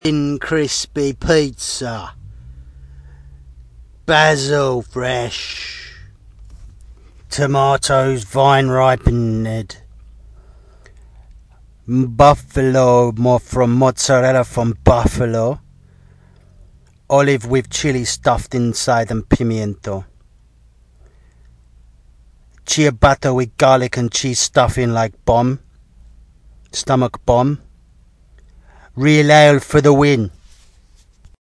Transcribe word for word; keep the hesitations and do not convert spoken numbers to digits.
Thin crispy pizza, basil fresh, tomatoes vine ripened, buffalo more from mozzarella from buffalo, olive with chili stuffed inside and pimiento, ciabatta with garlic and cheese stuffing like bomb, stomach bomb, real ale for the win.